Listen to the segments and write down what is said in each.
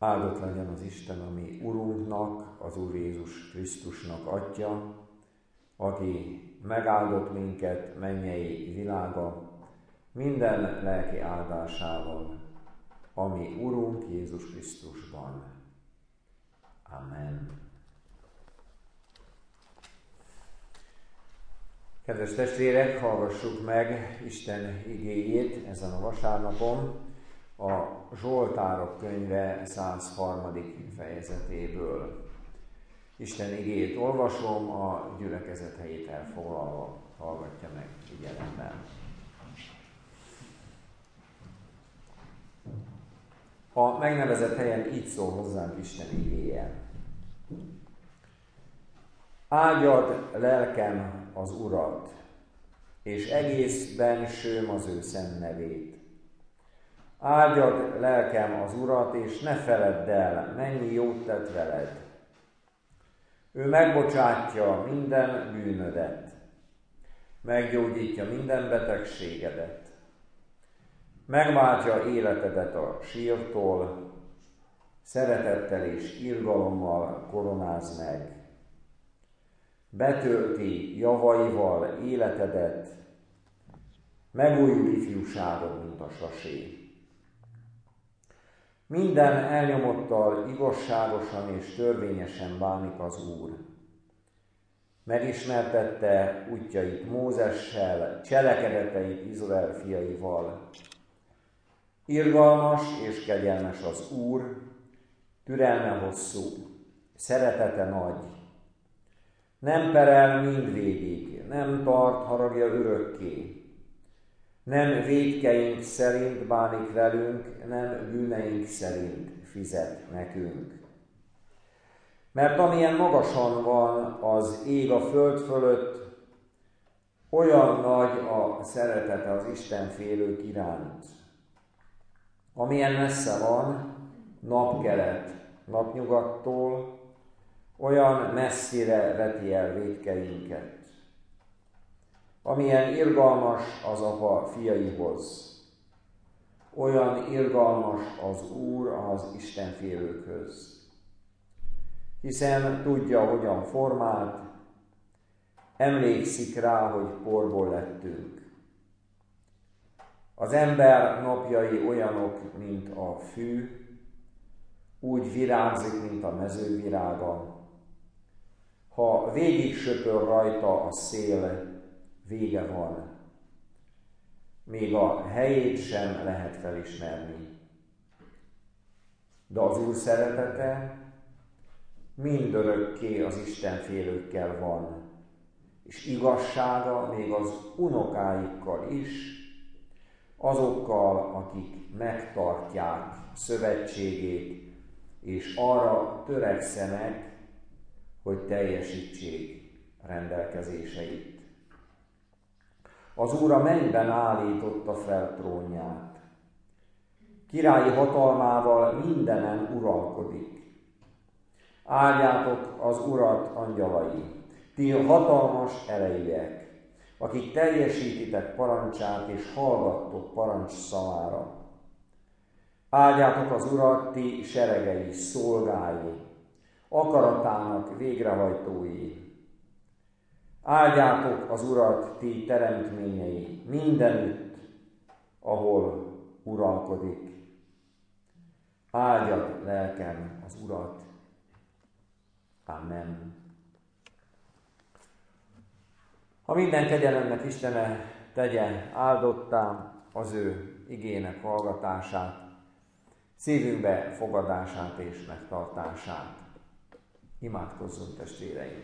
Áldott legyen az Isten, ami Urunknak, az Úr Jézus Krisztusnak Atya, aki megáldott minket mennyei világa, minden lelki áldásával, ami Urunk Jézus Krisztusban. Amen. Kedves testvérek, hallgassuk meg Isten igéjét ezen a vasárnapon, a Zsoltárok könyve 103. fejezetéből. Isten igéjét olvasom, a gyülekezet helyét elfoglalva. Hallgatja meg figyelemmel. A megnevezett helyen így szól hozzánk Isten igéje. Áldjad lelkem az Urat, és egész bensőm az ő szent nevét. Áldjad lelkem az Urat, és ne feledd el, mennyi jót tett veled. Ő megbocsátja minden bűnödet, meggyógyítja minden betegségedet, megváltja életedet a sírtól, szeretettel és irgalommal koronáz meg. Betölti javaival életedet, megújul ifjúságod, mint a sasé. Minden elnyomottal igazságosan és törvényesen bánik az Úr. Megismertette útjait Mózessel, cselekedeteit Izrael fiaival. Irgalmas és kegyelmes az Úr, türelme hosszú, szeretete nagy. Nem perel mindvégig, nem tart haragja örökké. Nem vétkeink szerint bánik velünk, nem bűneink szerint fizet nekünk. Mert amilyen magasan van az ég a föld fölött, olyan nagy a szeretete az istenfélők iránt. Amilyen messze van napkelet napnyugattól, olyan messzire veti el vétkeinket. Amilyen irgalmas az Apa fiaihoz, olyan irgalmas az Úr az istenfélőkhöz. Hiszen tudja, hogyan formált, emlékszik rá, hogy porból lettünk. Az ember napjai olyanok, mint a fű, úgy virágzik, mint a mezővirága. Ha végig söpör rajta a szél, vége van. Még a helyét sem lehet felismerni. De az Úr szeretete mindörökké az istenfélőkkel van, és igazsága még az unokáikkal is, azokkal, akik megtartják szövetségét, és arra törekszenek, hogy teljesítsék rendelkezéseit. Az Úr a mennyben állította fel trónját. Királyi hatalmával mindenen uralkodik. Áldjátok az Urat, angyalai, ti hatalmas erejűek, akik teljesítitek parancsát és hallgattok parancs szavára. Áldjátok az Urat, ti seregei, szolgái, akaratának végrehajtói. Áldjátok az Urat, ti teremtményei, mindenütt, ahol uralkodik. Áldjad lelkem az Urat. Amen. Ha minden kegyelemnek Istene tegye áldottá az ő igének hallgatását, szívünkbe fogadását és megtartását. Imádkozzunk, testvéreim!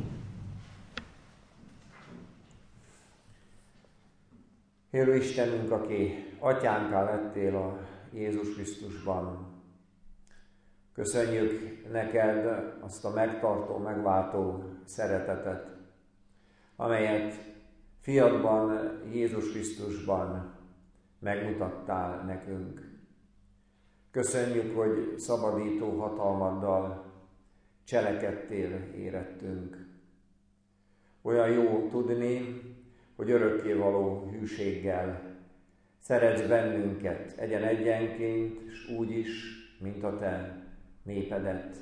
Élő Istenünk, aki atyánká lettél a Jézus Krisztusban, köszönjük neked azt a megtartó, megváltó szeretetet, amelyet fiadban, Jézus Krisztusban megmutattál nekünk. Köszönjük, hogy szabadító hatalmaddal cselekedtél érettünk. Olyan jó tudni, hogy örökkévaló hűséggel szeretsz bennünket egyen-egyenként, és úgy is, mint a te népedet.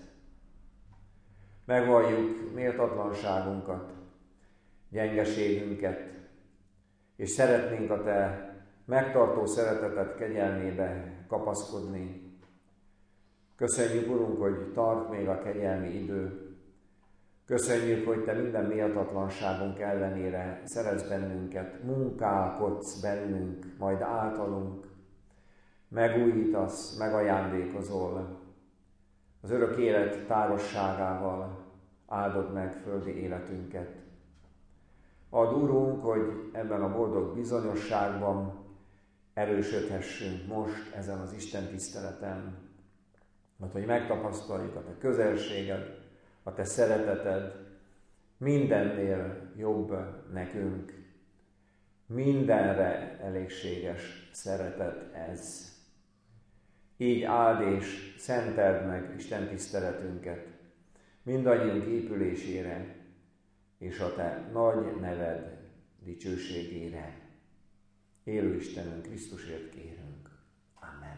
Megvalljuk méltatlanságunkat, gyengeségünket, és szeretnénk a te megtartó szereteted kegyelmébe kapaszkodni. Köszönjük, Urunk, hogy tart még a kegyelmi idő. Köszönjük, hogy te minden méltatlanságunk ellenére szeretsz bennünket, munkálkodsz bennünk, majd általunk, megújítasz, megajándékozol. Az örök élet tárosságával áldod meg földi életünket. Add, Urunk, hogy ebben a boldog bizonyosságban erősödhessünk most ezen az Isten tiszteleten, mert hogy megtapasztaljuk a te közelséged, a te szereteted, mindennél jobb nekünk, mindenre elégséges szeretet ez. Így áld és szenteld meg Isten tiszteletünket, mindannyiunk épülésére, és a te nagy neved dicsőségére. Élő Istenünk, Krisztusért kérünk. Amen.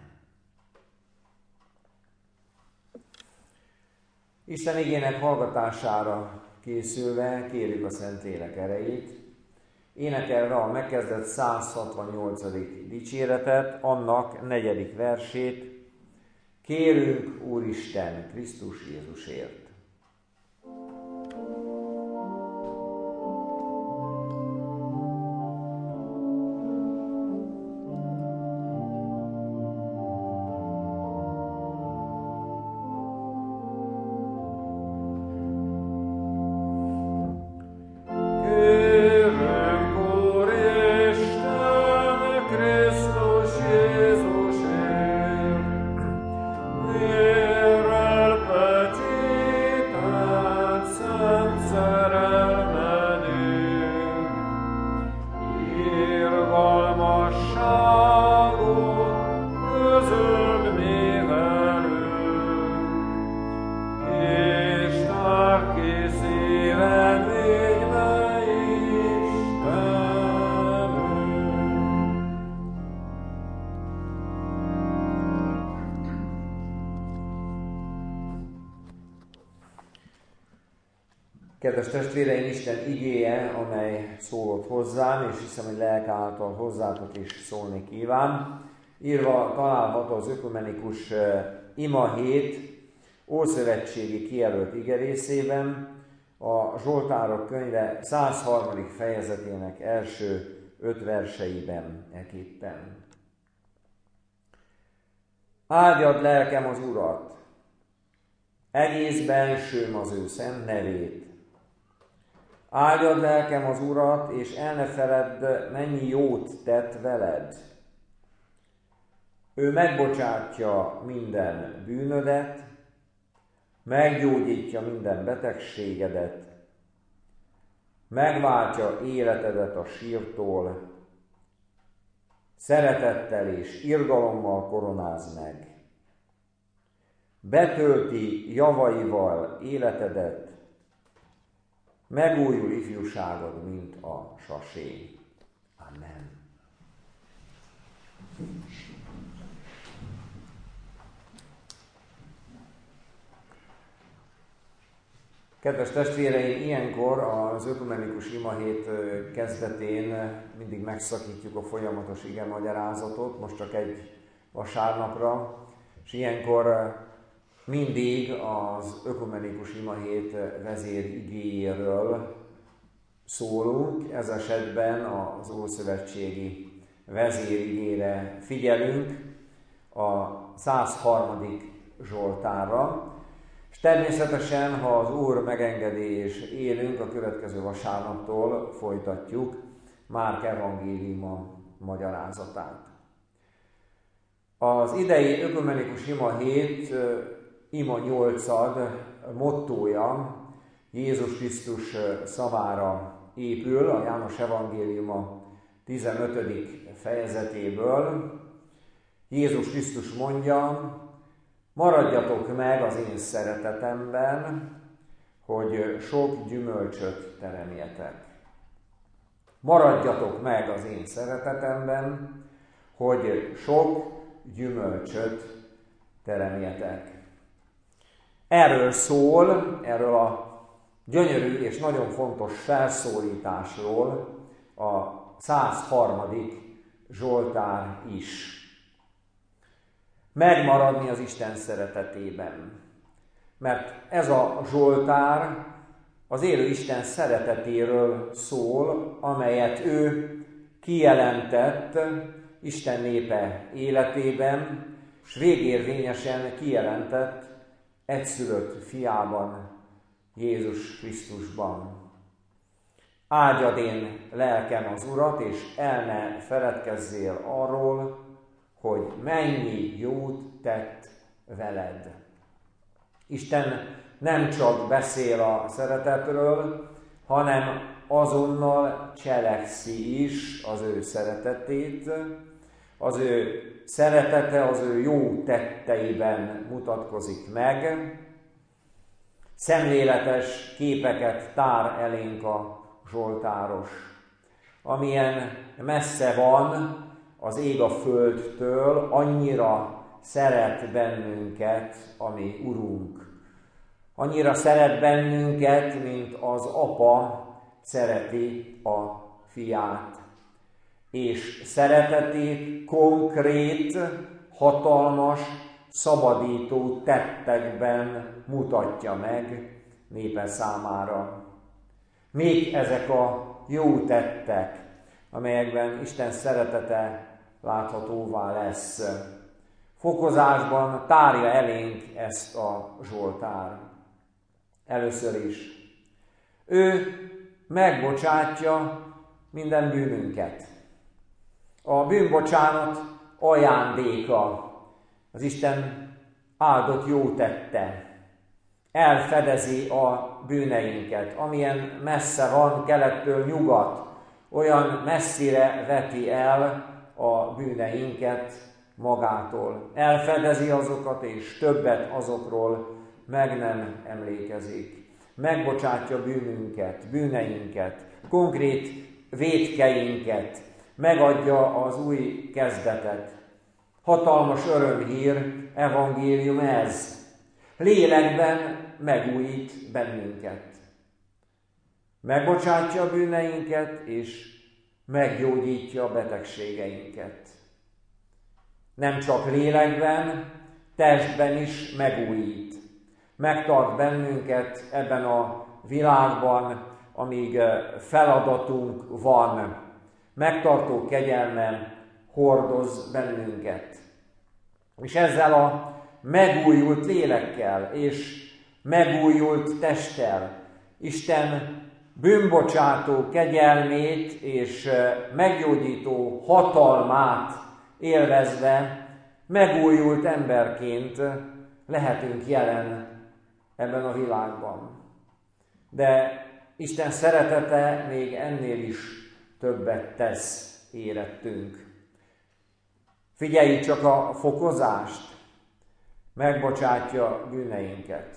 Isten igének hallgatására készülve kérjük a Szentlélek erejét. Énekelve a megkezdett 168. dicséretet, annak 4. versét. Kérünk, Úristen, Krisztus Jézusért. Kedves testvéreim, Isten igéje, amely szólott hozzám, és hiszem, hogy lelke által hozzátok is szólni kíván. Írva található az ökumenikus ima hét ószövetségi kijelölt igerészében, a Zsoltárok könyve 103. fejezetének első 5 verseiben eképpen. Áldjad lelkem az Urat, egész bensőm az ő szent nevét. Áldjad lelkem az Urat, és el ne feledd, mennyi jót tett veled. Ő megbocsátja minden bűnödet, meggyógyítja minden betegségedet, megváltja életedet a sírtól, szeretettel és irgalommal koronáz meg. Betölti javaival életedet, megújul ifjúságod, mint a sasé. Amen. Kedves testvéreim, ilyenkor az ökumenikus imahét kezdetén mindig megszakítjuk a folyamatos igemagyarázatot, most csak egy vasárnapra, és ilyenkor mindig az ökumenikus imahét vezérigéjéről szólunk, ez esetben az ószövetségi vezérigére figyelünk, a 103. Zsoltárra, és természetesen, ha az Úr megengedi és élünk, a következő vasárnaptól folytatjuk Márk evangéliuma magyarázatát. Az idei ökumenikus ima hét ima 8-ad mottója Jézus Krisztus szavára épül, a János evangéliuma 15. fejezetéből. Jézus Krisztus mondja, maradjatok meg az én szeretetemben, hogy sok gyümölcsöt teremjetek. Maradjatok meg az én szeretetemben, hogy sok gyümölcsöt teremjetek. Erről szól, erről a gyönyörű és nagyon fontos felszólításról a 103. Zsoltár is. Megmaradni az Isten szeretetében. Mert ez a Zsoltár az élő Isten szeretetéről szól, amelyet ő kijelentett Isten népe életében, és végérvényesen kijelentett egyszülött fiában, Jézus Krisztusban. Áldjad én lelkem az Urat, és el ne feledkezzél arról, hogy mennyi jót tett veled. Isten nem csak beszél a szeretetről, hanem azonnal cselekszi is az ő szeretetét. Az ő szeretete az ő jó tetteiben mutatkozik meg. Szemléletes képeket tár elénk a zsoltáros. Amilyen messze van az ég a földtől, annyira szeret bennünket a mi Urunk. Annyira szeret bennünket, mint az apa szereti a fiát. És szeretetét konkrét, hatalmas, szabadító tettekben mutatja meg népe számára. Még ezek a jó tettek, amelyekben Isten szeretete láthatóvá lesz. Fokozásban tárja elénk ezt a Zsoltár. Először is. Ő megbocsátja minden bűnünket. A bűnbocsánat ajándéka, az Isten áldott jó tette. Elfedezi a bűneinket, amilyen messze van kelettől nyugat, olyan messzire veti el a bűneinket magától. Elfedezi azokat, és többet azokról meg nem emlékezik. Megbocsátja bűneinket, konkrét vétkeinket, megadja az új kezdetet. Hatalmas örömhír, evangélium ez. Lélekben megújít bennünket. Megbocsátja a bűneinket, és meggyógyítja a betegségeinket. Nem csak lélekben, testben is megújít. Megtart bennünket ebben a világban, amíg feladatunk van. Megtartó kegyelme hordoz bennünket. És ezzel a megújult lélekkel és megújult testtel Isten bűnbocsátó kegyelmét és meggyógyító hatalmát élvezve megújult emberként lehetünk jelen ebben a világban. De Isten szeretete még ennél is többet tesz érettünk. Figyeljük csak a fokozást. Megbocsátja bűneinket.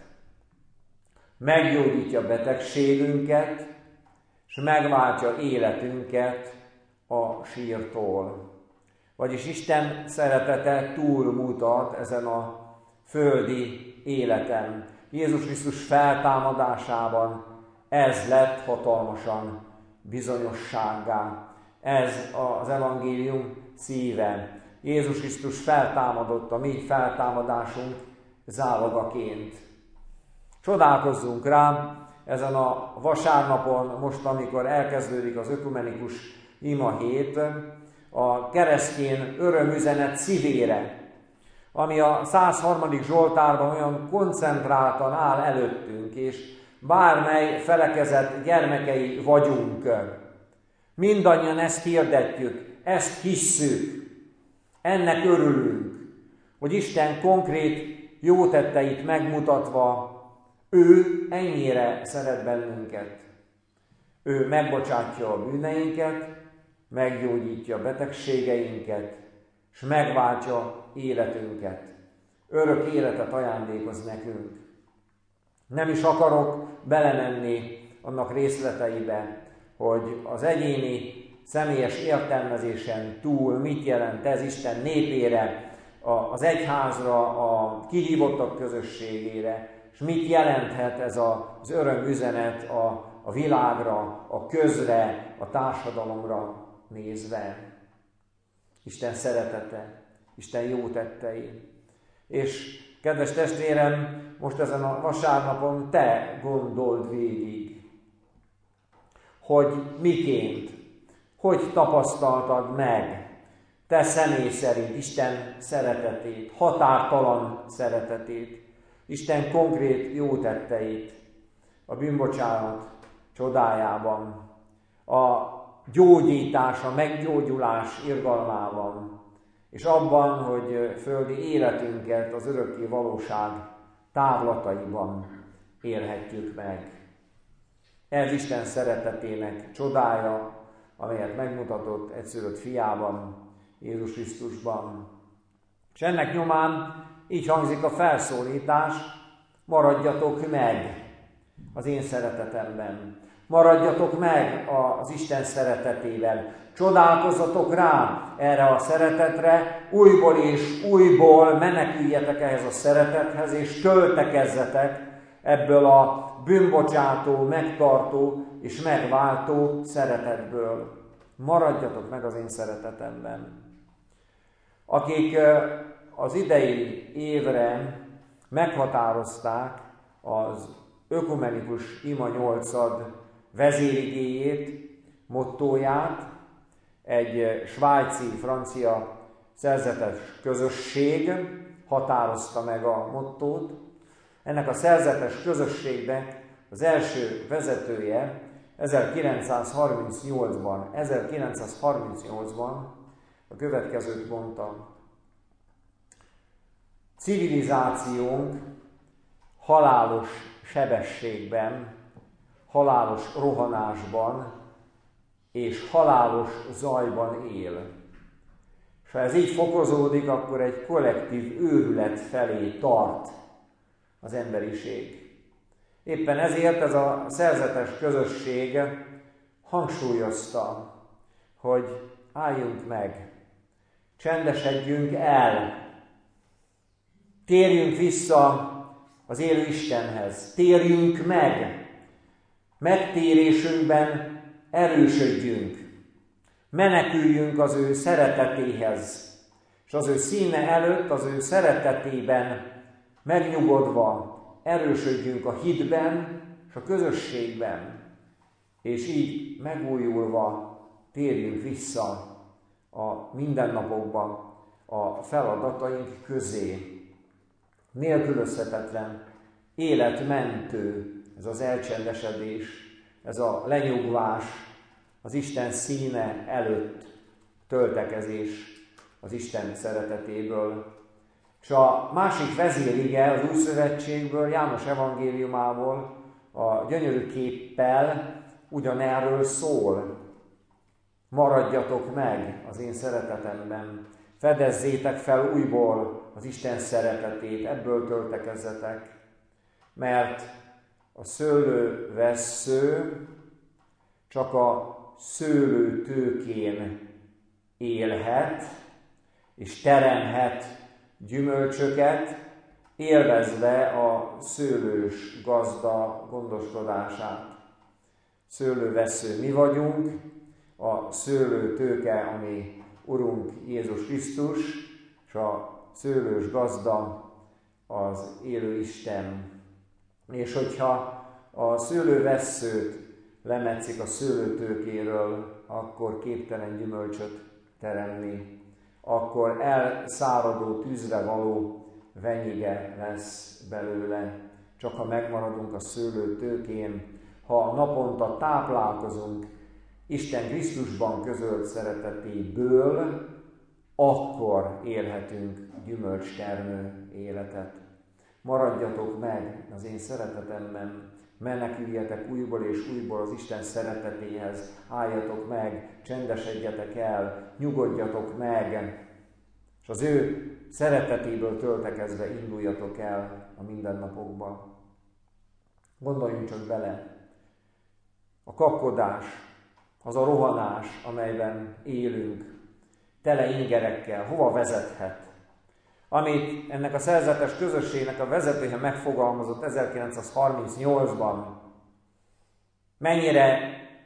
Meggyógyítja betegségünket, és megváltja életünket a sírtól. Vagyis Isten szeretete túlmutat ezen a földi életen. Jézus Krisztus feltámadásában ez lett hatalmasan bizonyossággá. Ez az evangélium szíve. Jézus Krisztus feltámadott a mi feltámadásunk zálagaként. Csodálkozzunk rá ezen a vasárnapon, most amikor elkezdődik az ökumenikus ima hét, a keresztény örömüzenet szívére, ami a 103. Zsoltárban olyan koncentráltan áll előttünk, és bármely felekezet gyermekei vagyunk. Mindannyian ezt hirdetjük, ezt hisszük, ennek örülünk, hogy Isten konkrét jó tetteit megmutatva, ő ennyire szeret bennünket. Ő megbocsátja a bűneinket, meggyógyítja a betegségeinket, és megváltja életünket. Örök életet ajándékoz nekünk. Nem is akarok belemenni annak részleteibe, hogy az egyéni, személyes értelmezésen túl mit jelent ez Isten népére az egyházra, a kihívottak közösségére, és mit jelenthet ez az örömüzenet a világra, a közre, a társadalomra nézve. Isten szeretete, Isten jó tettei. És kedves testvérem, most ezen a vasárnapon te gondold végig, hogy miként, hogy tapasztaltad meg te személy szerint Isten szeretetét, határtalan szeretetét, Isten konkrét jó tetteit a bűnbocsánat csodájában, a gyógyítás, a meggyógyulás irgalmában, és abban, hogy földi életünket az örökké valóság távlataiban élhetjük meg. Ez Isten szeretetének csodája, amelyet megmutatott egyszülött fiában, Jézus Krisztusban. És ennek nyomán így hangzik a felszólítás: maradjatok meg az én szeretetemben. Maradjatok meg az Isten szeretetével. Csodálkozzatok rá erre a szeretetre, újból és újból meneküljetek ehhez a szeretethez, és töltekezzetek ebből a bűnbocsátó, megtartó és megváltó szeretetből. Maradjatok meg az én szeretetemben. Akik az idei évre meghatározták az ökumenikus ima 8-ad vezérigéjét, mottóját, egy svájci-francia szerzetes közösség határozta meg a mottót. Ennek a szerzetes közösségnek az első vezetője 1938-ban a következőt mondta: civilizációnk halálos sebességben, halálos rohanásban és halálos zajban él. És ha ez így fokozódik, akkor egy kollektív őrület felé tart az emberiség. Éppen ezért ez a szerzetes közösség hangsúlyozta, hogy álljunk meg, csendesedjünk el, térjünk vissza az élő Istenhez, térjünk meg, megtérésünkben erősödjünk, meneküljünk az ő szeretetéhez, és az ő színe előtt, az ő szeretetében megnyugodva erősödjünk a hitben és a közösségben, és így megújulva térjünk vissza a mindennapokban a feladataink közé. Nélkülözhetetlen, életmentő ez az elcsendesedés, ez a lenyugvás, az Isten színe előtt töltekezés az Isten szeretetéből. És a másik vezérige az Új Szövetségből, János evangéliumából a gyönyörű képpel ugyanerről szól. Maradjatok meg az én szeretetemben, fedezzétek fel újból az Isten szeretetét, ebből töltekezzetek, mert a szőlővessző csak a szőlőtőkén élhet, és teremhet gyümölcsöket, élvezve a szőlős gazda gondoskodását. Szőlővessző mi vagyunk, a szőlőtőke, ami Urunk Jézus Krisztus, és a szőlős gazda az élő Isten. És hogyha a szőlővesszőt lemetszik a szőlőtőkéről, akkor képtelen gyümölcsöt teremni, akkor elszáradó, tűzre való venyige lesz belőle. Csak ha megmaradunk a szőlőtőkén, ha naponta táplálkozunk Isten Krisztusban közölt szeretetéből, akkor élhetünk gyümölcstermő életet. Maradjatok meg az én szeretetemben, meneküljetek újból és újból az Isten szeretetéhez, álljatok meg, csendesedjetek el, nyugodjatok meg, és az ő szeretetéből töltekezve induljatok el a mindennapokba. Gondoljunk csak bele, a kapkodás, az a rohanás, amelyben élünk, tele ingerekkel, hova vezethet? amit ennek a szerzetes közösségnek a vezetője megfogalmazott 1938-ban, mennyire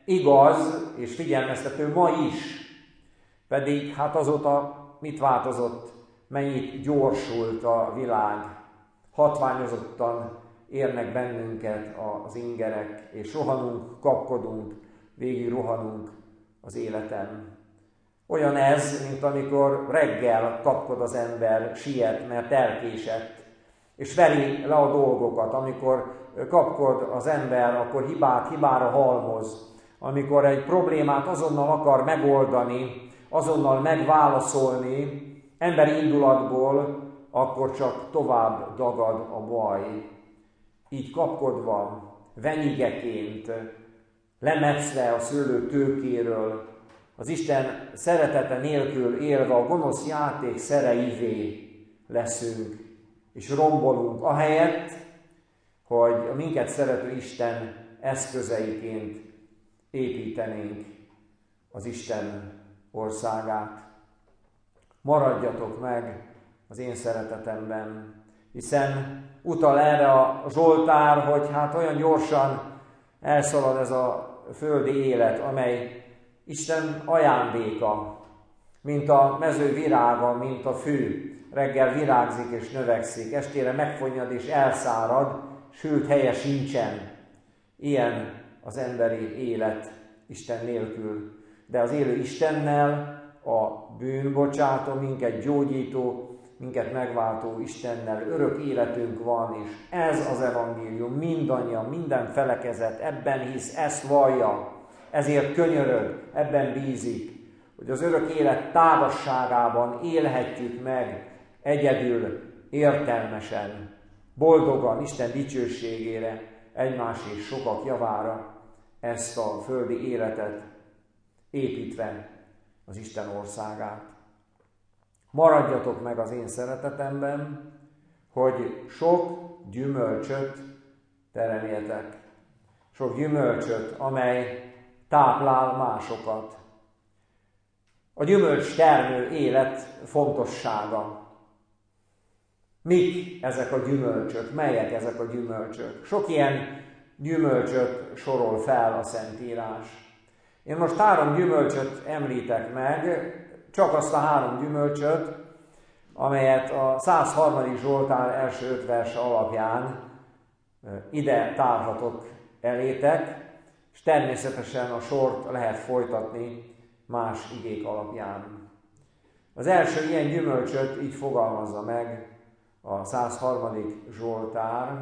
igaz és figyelmeztető ma is, pedig hát azóta mit változott, mennyit gyorsult a világ, hatványozottan érnek bennünket az ingerek, és rohanunk, kapkodunk, végig rohanunk az életen. Olyan ez, mint amikor reggel kapkod az ember, siet, mert elkésett, és veri le a dolgokat. Amikor kapkod az ember, akkor hibára halmoz. Amikor egy problémát azonnal akar megoldani, azonnal megválaszolni, emberi indulatból, akkor csak tovább dagad a baj. Így kapkodva, venyigeként, lemetszve a szőlő tőkéről, az Isten szeretete nélkül élve a gonosz játék szereivé leszünk, és rombolunk, ahelyett, hogy a minket szerető Isten eszközeiként építenénk az Isten országát. Maradjatok meg az én szeretetemben, hiszen utal erre a Zsoltár, hogy hát olyan gyorsan elszalad ez a földi élet, amely Isten ajándéka, mint a mező virága, mint a fű. Reggel virágzik és növekszik, estére megfonnyad és elszárad, sőt helye sincsen. Ilyen az emberi élet Isten nélkül. De az élő Istennel, a bűnbocsátó, minket gyógyító, minket megváltó Istennel örök életünk van, és ez az evangélium, mindannyian, minden felekezet ebben hisz, ezt vallja, ezért könyörög, ebben bízik, hogy az örök élet tágasságában élhetjük meg egyedül, értelmesen, boldogan, Isten dicsőségére, egymás és sokak javára ezt a földi életet építve az Isten országát. Maradjatok meg az én szeretetemben, hogy sok gyümölcsöt teremjetek. Sok gyümölcsöt, amely táplál másokat. A gyümölcs termő élet fontossága. Mik ezek a gyümölcsök? Melyek ezek a gyümölcsök? Sok ilyen gyümölcsöt sorol fel a Szentírás. Én most 3 gyümölcsöt említek meg, csak azt a 3 gyümölcsöt, amelyet a 103. Zsoltár első 5 verse alapján ide tárhatok elétek, és természetesen a sort lehet folytatni más igék alapján. Az első ilyen gyümölcsöt így fogalmazza meg a 103. Zsoltár: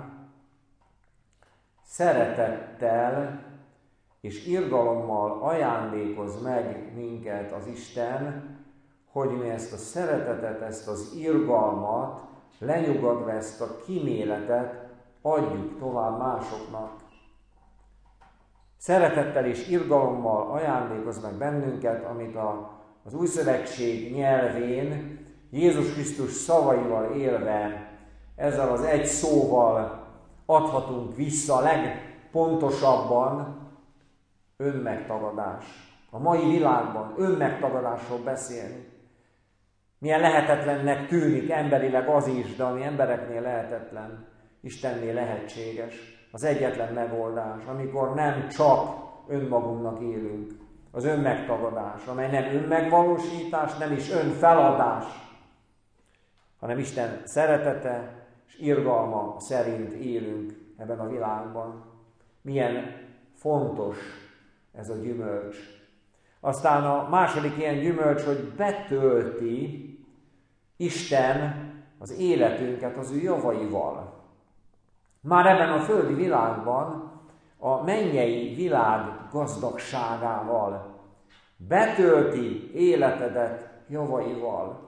szeretettel és irgalommal ajándékoz meg minket az Isten, hogy mi ezt a szeretetet, ezt az irgalmat, lenyugodva ezt a kíméletet adjuk tovább másoknak. Szeretettel és irgalommal ajándékoz meg bennünket, amit az Új Szövetség nyelvén Jézus Krisztus szavaival élve, ezzel az egy szóval adhatunk vissza legpontosabban: önmegtagadás. A mai világban önmegtagadásról beszélni. Milyen lehetetlennek tűnik emberileg az is, de ami embereknél lehetetlen, Istennél lehetséges. Az egyetlen megoldás, amikor nem csak önmagunknak élünk. Az önmegtagadás, amely nem önmegvalósítás, nem is önfeladás, hanem Isten szeretete és irgalma szerint élünk ebben a világban. Milyen fontos ez a gyümölcs. Aztán a második ilyen gyümölcs, hogy betölti Isten az életünket az ő javaival. Már ebben a földi világban a mennyei világ gazdagságával betölti életedet javaival.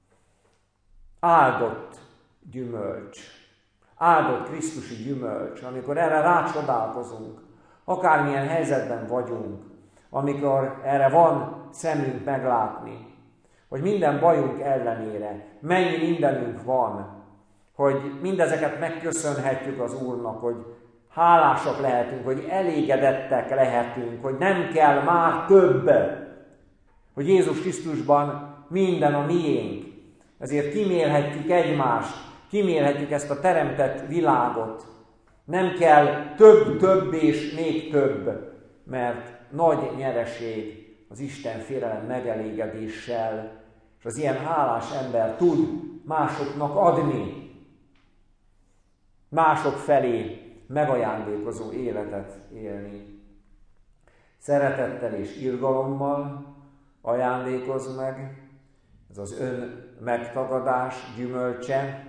Áldott gyümölcs, áldott krisztusi gyümölcs, amikor erre rácsodálkozunk, akármilyen helyzetben vagyunk, amikor erre van szemünk meglátni, hogy minden bajunk ellenére, mennyi mindenünk van, hogy mindezeket megköszönhetjük az Úrnak, hogy hálásak lehetünk, hogy elégedettek lehetünk, hogy nem kell már több, hogy Jézus Krisztusban minden a miénk, ezért kimélhetjük egymást, kimélhetjük ezt a teremtett világot. Nem kell több és még több, mert nagy nyereség az Isten félelem megelégedéssel, és az ilyen hálás ember tud másoknak adni, mások felé megajándékozó életet élni. Szeretettel és irgalommal ajándékozz meg, ez az ön megtagadás gyümölcse,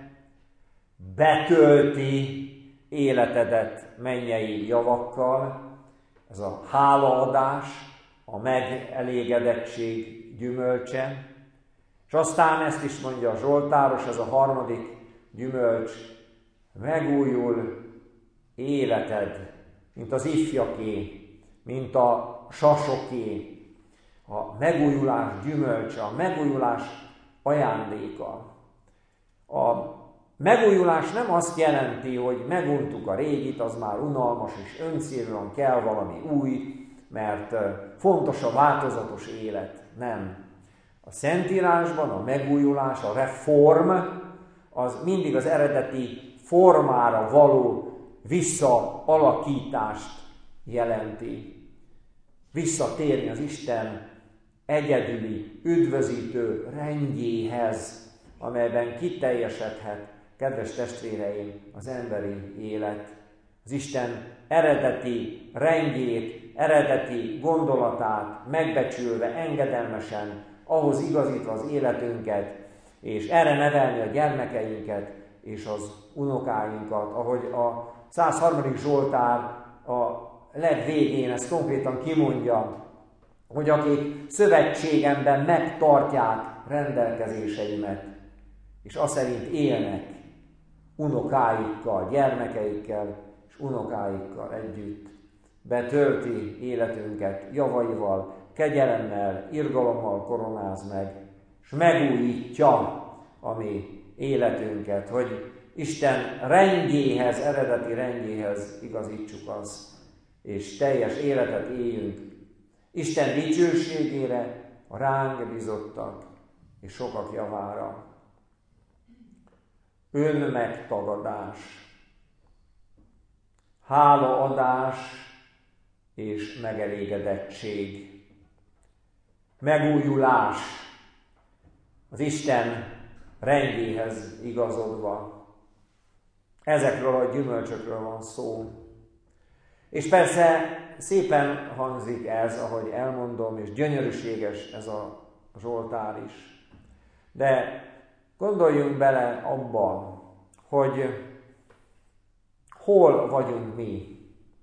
betölti életedet mennyei javakkal, ez a hálaadás, a megelégedettség gyümölcse, és aztán ezt is mondja a Zsoltáros, ez a harmadik gyümölcs, megújul életed, mint az ifjaké, mint a sasoké, a megújulás gyümölcse, a megújulás ajándéka. A megújulás nem azt jelenti, hogy meguntuk a régit, az már unalmas és önszívűen kell valami új, mert fontos a változatos élet. Nem. A Szentírásban a megújulás, a reform, az mindig az eredeti formára való visszaalakítást jelenti. Visszatérni az Isten egyedüli, üdvözítő rendjéhez, amelyben kiteljesedhet, kedves testvéreim, az emberi élet. Az Isten eredeti rendjét, eredeti gondolatát megbecsülve, engedelmesen, ahhoz igazítva az életünket, és erre nevelni a gyermekeinket és az unokáinkat, ahogy a 103. Zsoltár a legvégén ezt konkrétan kimondja, hogy akik szövetségemben megtartják rendelkezéseimet, és azt szerint élnek unokáikkal, gyermekeikkel és unokáikkal együtt, betölti életünket javaival, kegyelemmel, irgalommal koronáz meg, és megújítja a mi életünket, hogy Isten rendjéhez, eredeti rendjéhez igazítsuk azt, és teljes életet éljünk Isten dicsőségére, a ránk bízottak és sokak javára. Önmegtagadás, hálaadás és megelégedettség, megújulás az Isten rendjéhez igazodva. Ezekről a gyümölcsökről van szó. És persze szépen hangzik ez, ahogy elmondom, és gyönyörűséges ez a Zsoltár is. De gondoljunk bele abba, hogy hol vagyunk mi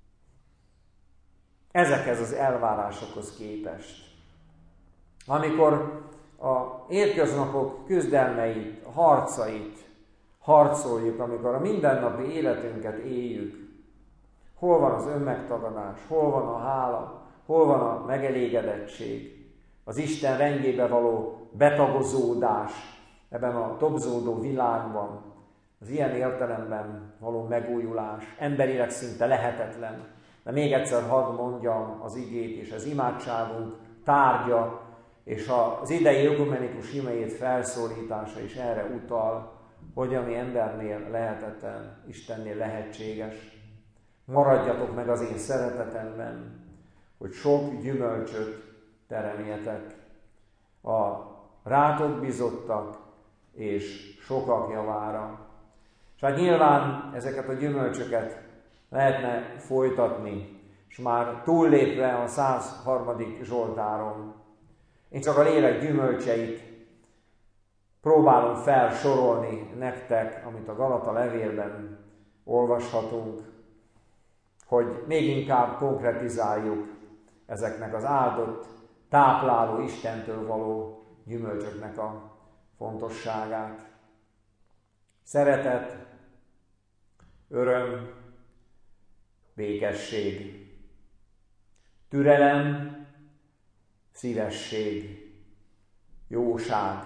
ezekhez az elvárásokhoz képest. Amikor a hétköznapok küzdelmeit, harcait harcoljuk, amikor a mindennapi életünket éljük, hol van az önmegtagadás, hol van a hála, hol van a megelégedettség, az Isten rendjébe való betagozódás ebben a tobzódó világban, az ilyen értelemben való megújulás, emberileg szinte lehetetlen. De még egyszer hadd mondjam az igét, és az imádságunk tárgya, és az idei ökumenikus imejét felszólítása is erre utal, hogy ami embernél lehetetlen, Istennél lehetséges. Maradjatok meg az én szeretetemben, hogy sok gyümölcsöt teremjetek a rátok bízottak és sokak javára. És hát nyilván ezeket a gyümölcsöket lehetne folytatni, és már túllépve a 103. Zsoltáron. Én csak a lélek gyümölcseit próbálom felsorolni nektek, amit a Galata levélben olvashatunk, hogy még inkább konkretizáljuk ezeknek az áldott, tápláló Istentől való gyümölcsöknek a fontosságát. Szeretet, öröm, békesség, türelem, szívesség, jóság,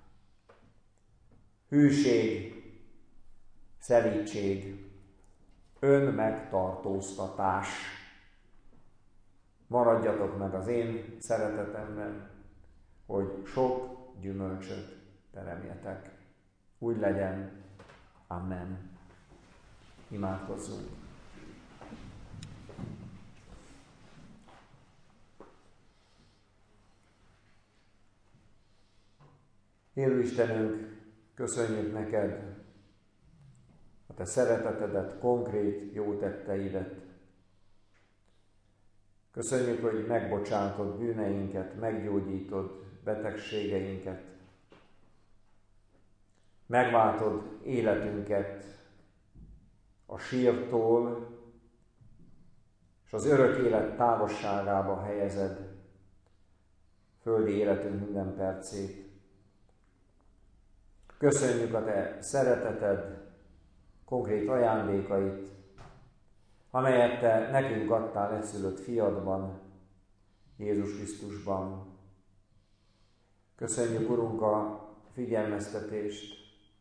hűség, szelídség, önmegtartóztatás. Maradjatok meg az én szeretetemben, hogy sok gyümölcsöt teremjetek. úgy legyen. Amen. Imádkozzunk. Élő Istenünk, köszönjük neked a te szeretetedet, konkrét jó tetteidet. Köszönjük, hogy megbocsátod bűneinket, meggyógyítod betegségeinket, megváltod életünket a sírtól, és az örök élet távolságába helyezed földi életünk minden percét. Köszönjük a te szereteted, konkrét ajándékait, amelyet te nekünk adtál egyszülött fiadban, Jézus Krisztusban. Köszönjük, Urunk, a figyelmeztetést,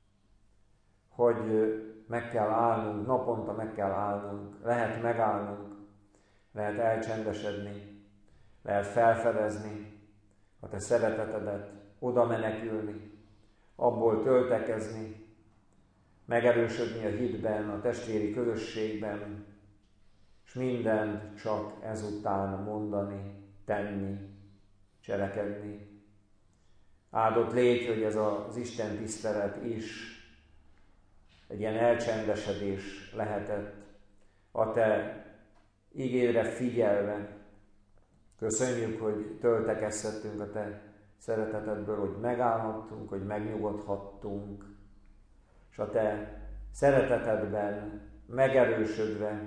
hogy meg kell állnunk, naponta meg kell állnunk, lehet megállnunk, lehet elcsendesedni, lehet felfedezni a te szeretetedet, oda menekülni, abból töltekezni, megerősödni a hitben, a testvéri közösségben, és mindent csak ezután mondani, tenni, cselekedni. Áldott légy, hogy ez az Isten tisztelet is egy ilyen elcsendesedés lehetett, a te igédre figyelve. Köszönjük, hogy töltekezhettünk a te szeretetedből, hogy megállhattunk, hogy megnyugodhattunk, és a te szeretetedben megerősödve,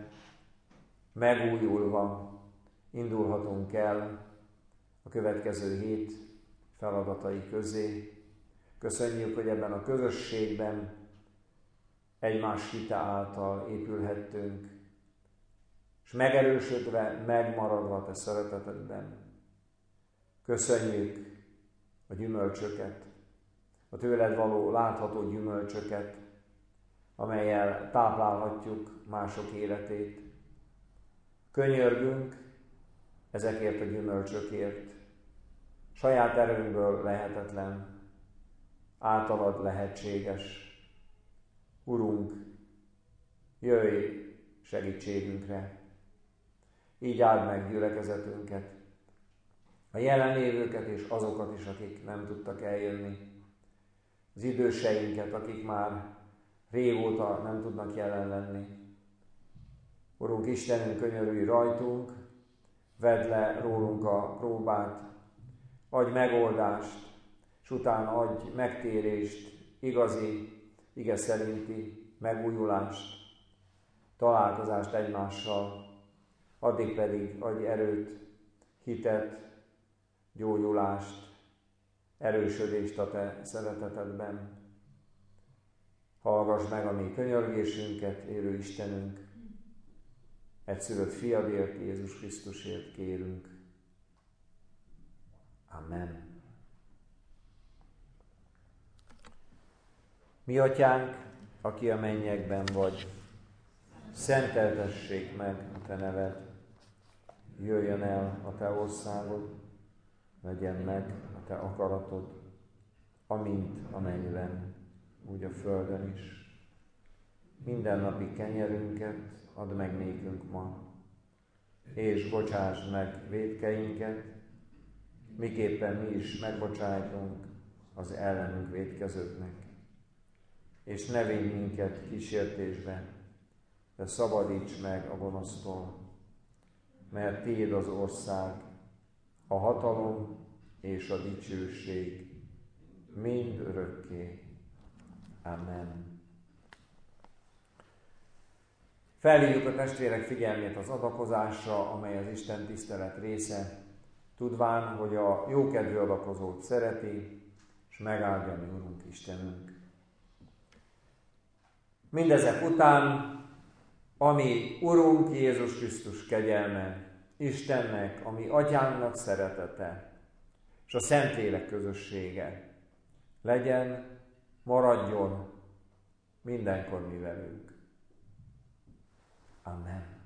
megújulva indulhatunk el a következő hét feladatai közé. Köszönjük, hogy ebben a közösségben egymás hite által épülhettünk, és megerősödve, megmaradva te szeretetedben. Köszönjük a gyümölcsöket, a tőled való látható gyümölcsöket, amellyel táplálhatjuk mások életét. Könyörgünk ezekért a gyümölcsökért. Saját erőnkből lehetetlen, általad lehetséges. Urunk, jöjj segítségünkre. Így áld meg gyülekezetünket, a jelenlévőket és azokat is, akik nem tudtak eljönni, az időseinket, akik már régóta nem tudnak jelen lenni. Urunk Istenünk, könyörülj rajtunk, vedd le rólunk a próbát, adj megoldást, és utána adj megtérést, igazi, ige szerinti megújulást, találkozást egymással, addig pedig adj erőt, hitet, gyógyulást, erősödést a te szeretetedben. Hallgass meg a mi könyörgésünket, élő Istenünk, egyszülött fiadért, Jézus Krisztusért kérünk. Amen. Mi atyánk, aki a mennyekben vagy, szenteltessék meg a te neved, jöjjön el a te országod, legyen meg a te akaratod, amint a mennyben, úgy a földön is. Mindennapi kenyerünket add meg nékünk ma, és bocsásd meg vétkeinket, miképpen mi is megbocsájtunk az ellenünk vétkezőknek. És ne védj minket kísértésbe, de szabadíts meg a gonosztól, mert tiéd az ország, a hatalom és a dicsőség mind örökké. Amen. Felhívjuk a testvérek figyelmét az adakozásra, amely az Isten tisztelet része, tudván, hogy a jókedvű adakozót szereti, és megáldja mi Urunk Istenünk. Mindezek után, ami Urunk Jézus Krisztus kegyelme, Istennek, ami Atyánknak szeretete, és a Szentlélek közössége legyen, maradjon mindenkor mi velünk. Amen.